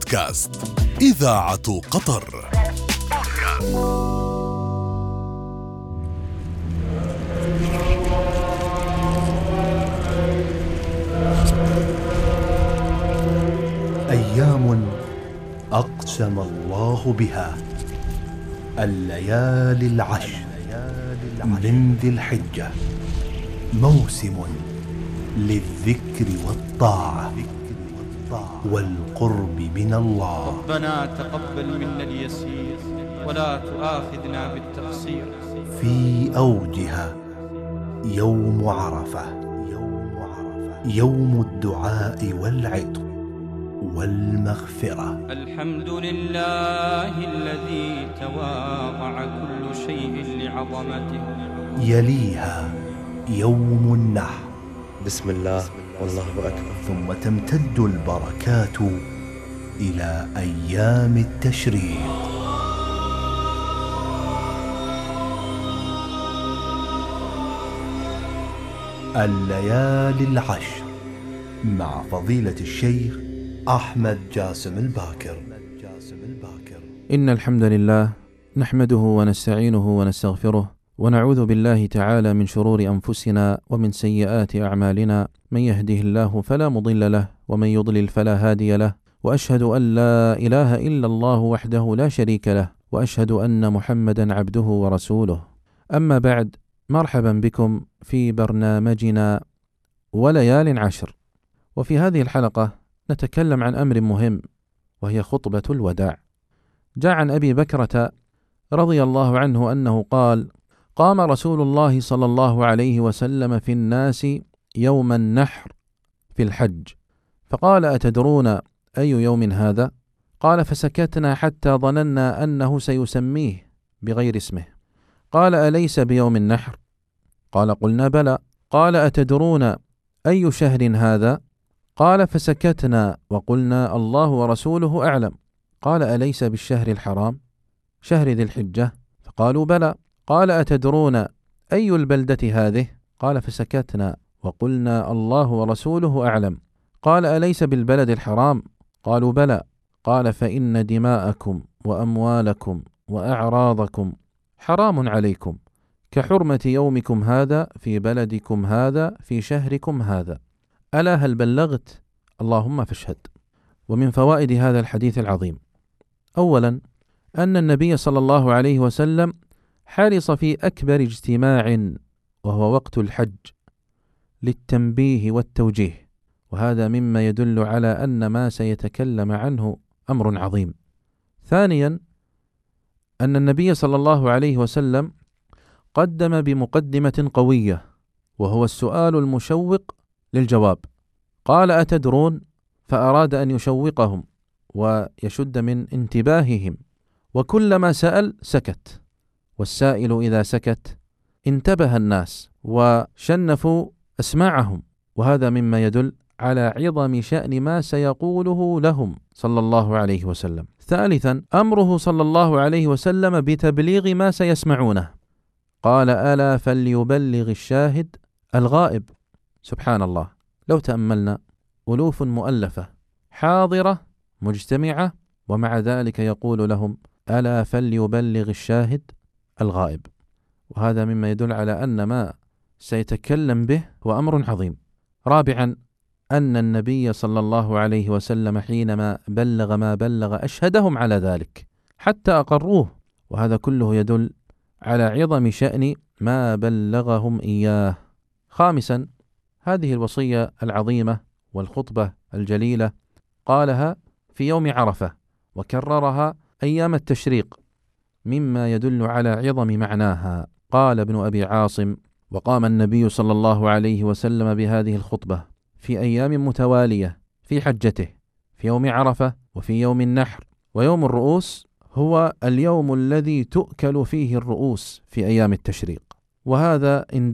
بودكاست إذاعة قطر. أيام أقسم الله بها، الليالي العشر من ذي الحجة، موسم للذكر والطاعة والقرب من الله. ربنا تقبل منا اليسير ولا تؤاخذنا بالتقصير. في أوجها يوم عرفة، يوم الدعاء والعتق والمغفرة. الحمد لله الذي تواضع كل شيء لعظمته. يليها يوم النحر، بسم الله والله أكبر. ثم تمتد البركات إلى أيام التشريق. الليالي العشر مع فضيلة الشيخ أحمد جاسم الباكر. إن الحمد لله نحمده ونستعينه ونستغفره، ونعوذ بالله تعالى من شرور أنفسنا ومن سيئات أعمالنا، من يهده الله فلا مضل له ومن يضلل فلا هادي له، وأشهد أن لا إله إلا الله وحده لا شريك له، وأشهد أن محمدا عبده ورسوله. أما بعد، مرحبا بكم في برنامجنا وليال عشر. وفي هذه الحلقة نتكلم عن أمر مهم، وهي خطبة الوداع. جاء عن أبي بكرة رضي الله عنه أنه قال: قام رسول الله صلى الله عليه وسلم في الناس يوم النحر في الحج، فقال: أتدرون أي يوم هذا؟ قال: فسكتنا حتى ظننا أنه سيسميه بغير اسمه. قال: أليس بيوم النحر؟ قال: قلنا بلى. قال: أتدرون أي شهر هذا؟ قال: فسكتنا وقلنا الله ورسوله أعلم. قال: أليس بالشهر الحرام شهر ذي الحجة؟ فقالوا بلى. قال: أتدرون أي البلدة هذه؟ قال: فسكتنا وقلنا الله ورسوله أعلم. قال: أليس بالبلد الحرام؟ قالوا بلى. قال: فإن دماءكم وأموالكم وأعراضكم حرام عليكم كحرمة يومكم هذا في بلدكم هذا في شهركم هذا. ألا هل بلغت؟ اللهم فاشهد. ومن فوائد هذا الحديث العظيم: أولا، أن النبي صلى الله عليه وسلم حرص في أكبر اجتماع وهو وقت الحج للتنبيه والتوجيه، وهذا مما يدل على أن ما سيتكلم عنه أمر عظيم. ثانيا، أن النبي صلى الله عليه وسلم قدم بمقدمة قوية، وهو السؤال المشوق للجواب. قال: أتدرون؟ فأراد أن يشوقهم ويشد من انتباههم، وكلما سأل سكت، والسائل إذا سكت انتبه الناس وشنفوا أسماعهم، وهذا مما يدل على عظم شأن ما سيقوله لهم صلى الله عليه وسلم. ثالثا، أمره صلى الله عليه وسلم بتبليغ ما سيسمعونه. قال: ألا فليبلغ الشاهد الغائب. سبحان الله، لو تأملنا، ألوف مؤلفة حاضرة مجتمعة، ومع ذلك يقول لهم: ألا فليبلغ الشاهد الغائب. وهذا مما يدل على أن ما سيتكلم به هو أمر عظيم. رابعا، أن النبي صلى الله عليه وسلم حينما بلغ ما بلغ أشهدهم على ذلك حتى أقروه، وهذا كله يدل على عظم شأن ما بلغهم إياه. خامسا، هذه الوصية العظيمة والخطبة الجليلة قالها في يوم عرفة، وكررها أيام التشريق، مما يدل على عظم معناها. قال ابن أبي عاصم: وقام النبي صلى الله عليه وسلم بهذه الخطبة في أيام متوالية في حجته، في يوم عرفة وفي يوم النحر. ويوم الرؤوس هو اليوم الذي تؤكل فيه الرؤوس في أيام التشريق، وهذا إن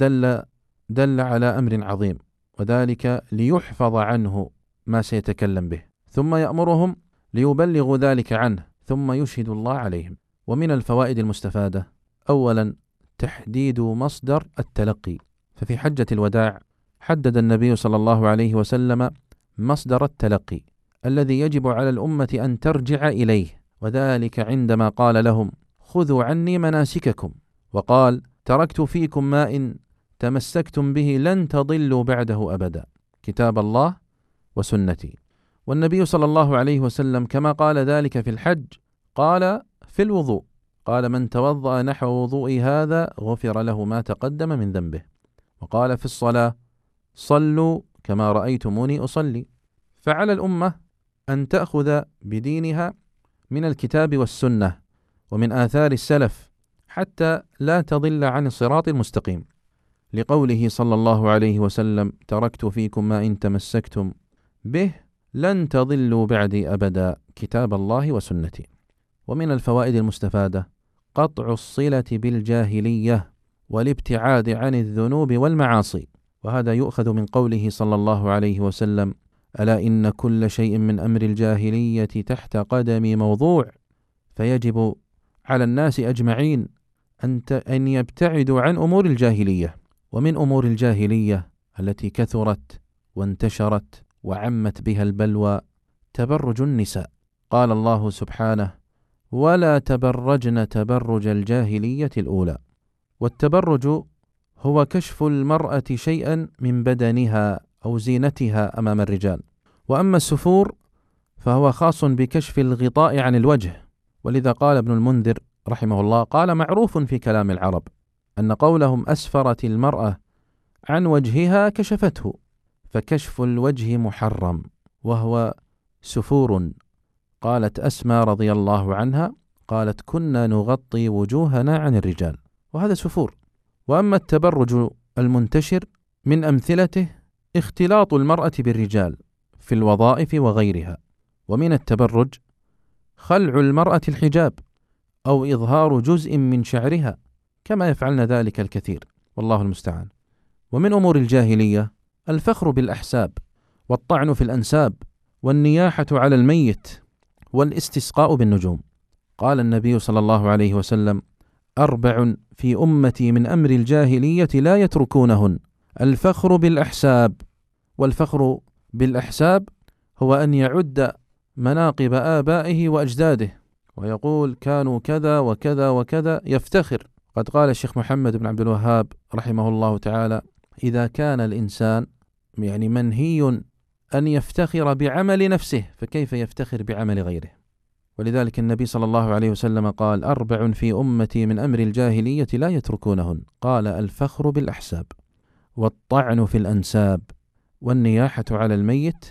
دل على أمر عظيم، وذلك ليحفظ عنه ما سيتكلم به، ثم يأمرهم ليبلغوا ذلك عنه، ثم يشهد الله عليهم. ومن الفوائد المستفادة: أولا، تحديد مصدر التلقي، ففي حجة الوداع حدد النبي صلى الله عليه وسلم مصدر التلقي الذي يجب على الأمة أن ترجع إليه، وذلك عندما قال لهم: خذوا عني مناسككم، وقال: تركت فيكم ما إن تمسكتم به لن تضلوا بعده أبدا، كتاب الله وسنتي. والنبي صلى الله عليه وسلم كما قال ذلك في الحج قال في الوضوء، قال: من توضأ نحو وضوئي هذا غفر له ما تقدم من ذنبه. وقال في الصلاة: صلوا كما رأيتموني أصلي. فعلى الأمة أن تأخذ بدينها من الكتاب والسنة ومن آثار السلف حتى لا تضل عن الصراط المستقيم، لقوله صلى الله عليه وسلم: تركت فيكم ما إن تمسكتم به لن تضلوا بعدي أبدا، كتاب الله وسنتي. ومن الفوائد المستفادة قطع الصلة بالجاهلية والابتعاد عن الذنوب والمعاصي، وهذا يؤخذ من قوله صلى الله عليه وسلم: ألا إن كل شيء من أمر الجاهلية تحت قدمي موضوع. فيجب على الناس أجمعين أن يبتعدوا عن أمور الجاهلية. ومن أمور الجاهلية التي كثرت وانتشرت وعمت بها البلوى تبرج النساء. قال الله سبحانه: ولا تبرجن تبرج الجاهلية الأولى. والتبرج هو كشف المرأة شيئا من بدنها أو زينتها أمام الرجال. وأما السفور فهو خاص بكشف الغطاء عن الوجه، ولذا قال ابن المنذر رحمه الله: قال: معروف في كلام العرب أن قولهم أسفرت المرأة عن وجهها كشفته، فكشف الوجه محرم وهو سفور. قالت أسماء رضي الله عنها: قالت: كنا نغطي وجوهنا عن الرجال، وهذا سفور. وأما التبرج المنتشر من أمثلته اختلاط المرأة بالرجال في الوظائف وغيرها. ومن التبرج خلع المرأة الحجاب أو إظهار جزء من شعرها، كما يفعلن ذلك الكثير، والله المستعان. ومن أمور الجاهلية الفخر بالأحساب والطعن في الأنساب والنياحة على الميت والاستسقاء بالنجوم. قال النبي صلى الله عليه وسلم: 4 في أمتي من أمر الجاهلية لا يتركونهن: الفخر بالأحساب. والفخر بالأحساب هو أن يعد مناقب آبائه وأجداده ويقول كانوا كذا وكذا وكذا، يفتخر. قد قال الشيخ محمد بن عبد الوهاب رحمه الله تعالى: إذا كان الإنسان منهي أن يفتخر بعمل نفسه فكيف يفتخر بعمل غيره؟ ولذلك النبي صلى الله عليه وسلم قال: 4 في أمتي من أمر الجاهلية لا يتركونهن. قال: الفخر بالأحساب والطعن في الأنساب والنياحة على الميت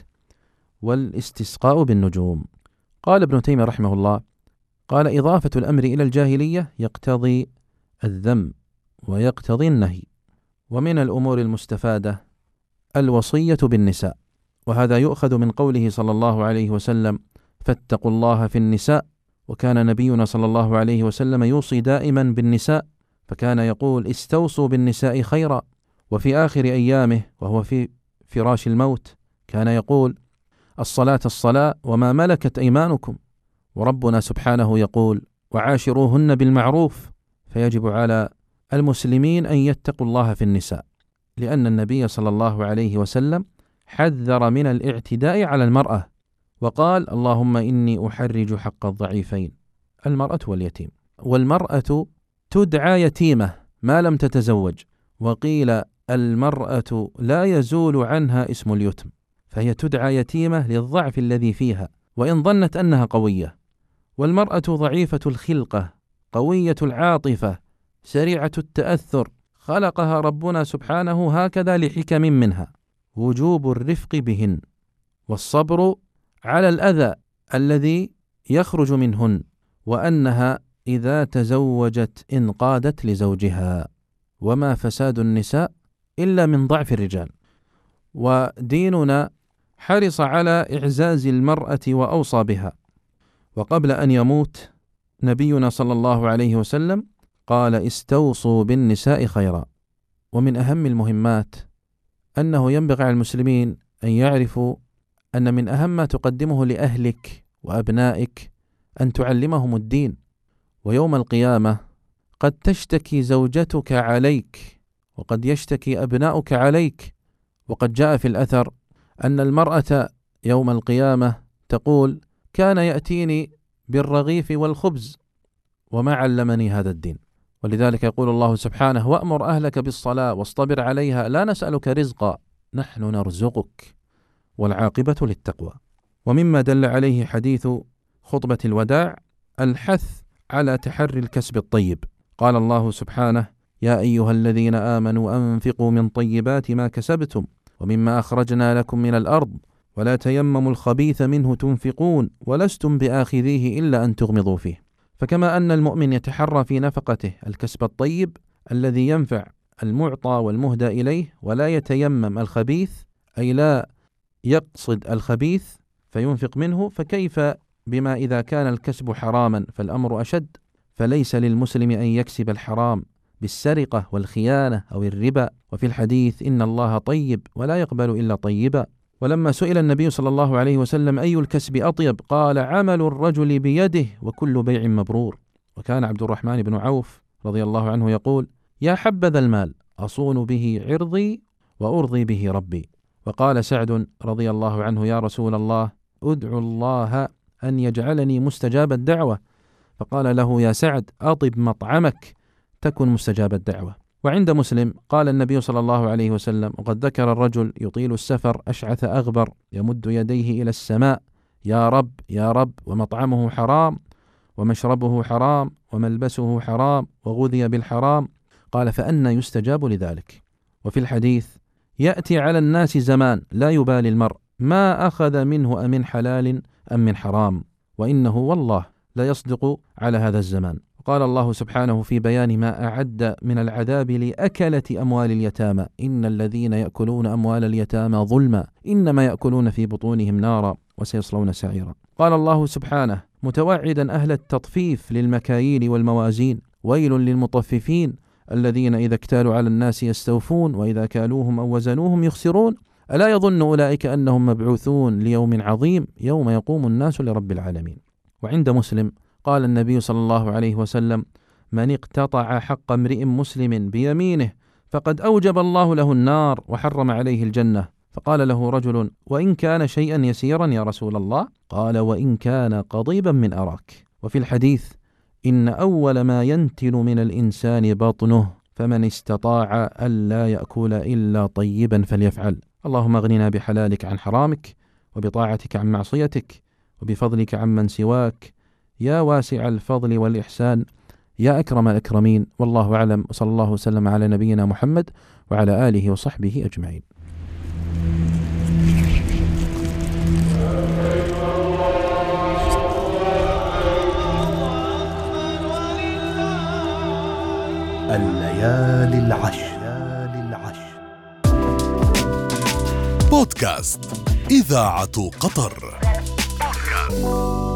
والاستسقاء بالنجوم. قال ابن تيمية رحمه الله: قال: إضافة الأمر إلى الجاهلية يقتضي الذم ويقتضي النهي. ومن الأمور المستفادة الوصية بالنساء، وهذا يؤخذ من قوله صلى الله عليه وسلم: فاتقوا الله في النساء. وكان نبينا صلى الله عليه وسلم يوصي دائما بالنساء، فكان يقول: استوصوا بالنساء خيرا. وفي آخر أيامه وهو في فراش الموت كان يقول: الصلاة الصلاة وما ملكت أيمانكم. وربنا سبحانه يقول: وعاشروهن بالمعروف. فيجب على المسلمين أن يتقوا الله في النساء، لأن النبي صلى الله عليه وسلم حذر من الاعتداء على المرأة وقال: اللهم إني أحرج حق الضعيفين، المرأة واليتيم. والمرأة تدعى يتيمة ما لم تتزوج، وقيل المرأة لا يزول عنها اسم اليتم، فهي تدعى يتيمة للضعف الذي فيها وإن ظنت أنها قوية. والمرأة ضعيفة الخلقة قوية العاطفة سريعة التأثر، خلقها ربنا سبحانه هكذا لحكم منها: وجوب الرفق بهن والصبر على الأذى الذي يخرج منهن، وأنها إذا تزوجت انقادت لزوجها، وما فساد النساء إلا من ضعف الرجال. وديننا حرص على إعزاز المرأة وأوصى بها. وقبل أن يموت نبينا صلى الله عليه وسلم قال: استوصوا بالنساء خيرا. ومن أهم المهمات أنه ينبغي على المسلمين أن يعرفوا أن من أهم ما تقدمه لأهلك وأبنائك أن تعلمهم الدين. ويوم القيامة قد تشتكي زوجتك عليك وقد يشتكي أبناؤك عليك. وقد جاء في الأثر أن المرأة يوم القيامة تقول: كان يأتيني بالرغيف والخبز وما علمني هذا الدين. ولذلك يقول الله سبحانه: وأمر أهلك بالصلاة واصطبر عليها لا نسألك رزقا نحن نرزقك والعاقبة للتقوى. ومما دل عليه حديث خطبة الوداع الحث على تحري الكسب الطيب. قال الله سبحانه: يا أيها الذين آمنوا أنفقوا من طيبات ما كسبتم ومما أخرجنا لكم من الأرض ولا تيمموا الخبيث منه تنفقون ولستم بآخذيه إلا أن تغمضوا فيه. فكما أن المؤمن يتحرى في نفقته الكسب الطيب الذي ينفع المعطى والمهدى إليه ولا يتيمم الخبيث، أي لا يقصد الخبيث فينفق منه، فكيف بما إذا كان الكسب حراما فالأمر أشد. فليس للمسلم أن يكسب الحرام بالسرقة والخيانة أو الربا. وفي الحديث: إن الله طيب ولا يقبل إلا طيبا. ولما سئل النبي صلى الله عليه وسلم: أي الكسب أطيب؟ قال: عمل الرجل بيده وكل بيع مبرور. وكان عبد الرحمن بن عوف رضي الله عنه يقول: يا حبذا المال أصون به عرضي وأرضي به ربي. وقال سعد رضي الله عنه: يا رسول الله أدعو الله أن يجعلني مستجاب الدعوة. فقال له: يا سعد أطب مطعمك تكن مستجاب الدعوة. وعند مسلم قال النبي صلى الله عليه وسلم: وقد ذكر الرجل يطيل السفر أشعث أغبر يمد يديه إلى السماء: يا رب يا رب، ومطعمه حرام ومشربه حرام وملبسه حرام وغذي بالحرام. قال: فأنى يستجاب لذلك. وفي الحديث: يأتي على الناس زمان لا يبالي المرء ما أخذ منه أمن حلال أم من حرام، وإنه والله لا يصدق على هذا الزمان. قال الله سبحانه في بيان ما أعد من العذاب لأكلة أموال اليتامى: إن الذين يأكلون أموال اليتامى ظلما إنما يأكلون في بطونهم نارا وسيصلون سعيرا. قال الله سبحانه متوعدا أهل التطفيف للمكاييل والموازين: ويل للمطففين الذين إذا اكتالوا على الناس يستوفون وإذا كالوهم أو وزنوهم يخسرون ألا يظن أولئك أنهم مبعوثون ليوم عظيم يوم يقوم الناس لرب العالمين. وعند مسلم قال النبي صلى الله عليه وسلم: من اقتطع حق امرئ مسلم بيمينه فقد أوجب الله له النار وحرم عليه الجنة. فقال له رجل: وإن كان شيئا يسيرا يا رسول الله؟ قال: وإن كان قضيبا من أراك. وفي الحديث: إن أول ما ينتن من الإنسان بطنه فمن استطاع ألا يأكل إلا طيبا فليفعل. اللهم اغننا بحلالك عن حرامك وبطاعتك عن معصيتك وبفضلك عمن سواك يا واسع الفضل والإحسان يا أكرم الأكرمين. والله أعلم، وصلى الله وسلم على نبينا محمد وعلى آله وصحبه أجمعين. الليالي العشر. بودكاست إذاعة قطر.